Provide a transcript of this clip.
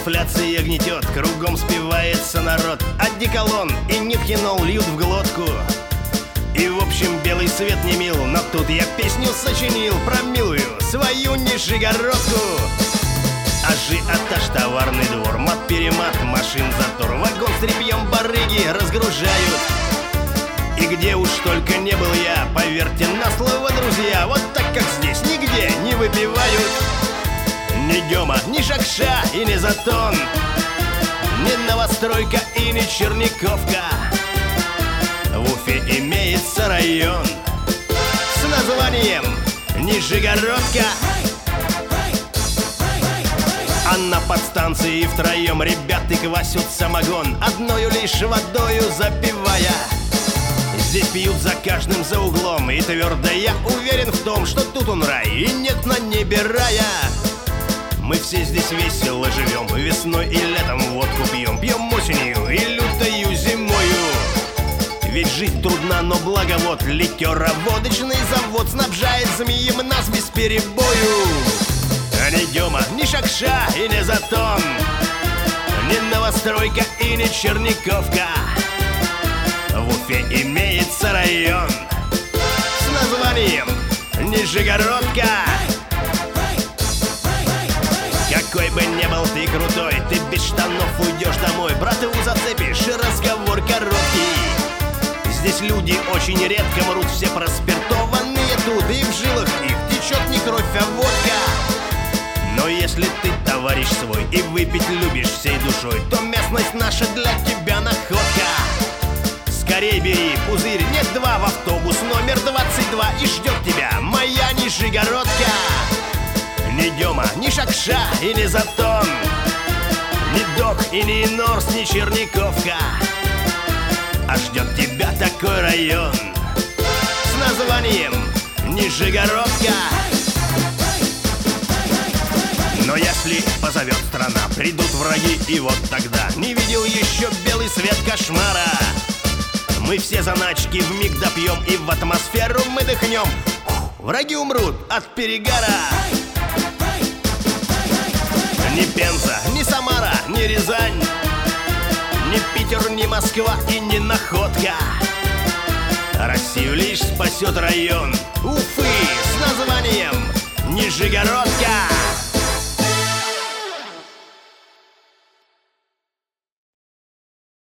Инфляция гнетет, кругом спивается народ. Одеколон и нитхинол льют в глотку. И в общем белый свет не мил, но тут я песню сочинил про милую свою Нижегородку. Ажиотаж, товарный двор, мат-перемат, машин затор, вагон с тряпьем барыги разгружают. И где уж только не был я, поверьте на слово, друзья, вот так как здесь нигде не выпивают. Ни Дема, ни Шакша и ни Затон, ни Новостройка и ни Черниковка. В Уфе имеется район с названием Нижегородка. А на подстанции втроем ребята квасят самогон, одною лишь водою запивая. Здесь пьют за каждым за углом, и твердо я уверен в том, что тут он рай, и нет на небе рая. Мы все здесь весело живем, весной и летом водку пьем, пьем осенью и лютою зимою. Ведь жизнь трудна, но благо вот ликероводочный завод снабжает змеем нас без перебою. А ни Дема, ни Шакша и ни Затон, ни Новостройка и ни Черниковка. В Уфе имеется район с названием Нижегородка. Какой бы ни был ты крутой, ты без штанов уйдешь домой. Брату зацепишь, разговор короткий. Здесь люди очень редко мрут, все проспиртованные тут, и в жилах их течет не кровь, а водка. Но если ты товарищ свой и выпить любишь всей душой, то местность наша для тебя находка. Скорей бери пузырь, нет два, в автобус номер 22, и ждет тебя моя Нижегородка. Ни Дема, ни Шакша и ни Затон, ни Док и ни Норс, ни Черниковка. А ждет тебя такой район с названием Нижегородка. Но если позовет страна, придут враги, и вот тогда не видел еще белый свет кошмара. Мы все заначки вмиг допьем, и в атмосферу мы дыхнем. Враги умрут от перегара. Ни Пенза, ни Самара, ни Рязань, ни Питер, ни Москва и ни Находка. Россию лишь спасет район Уфы с названием Нижегородка.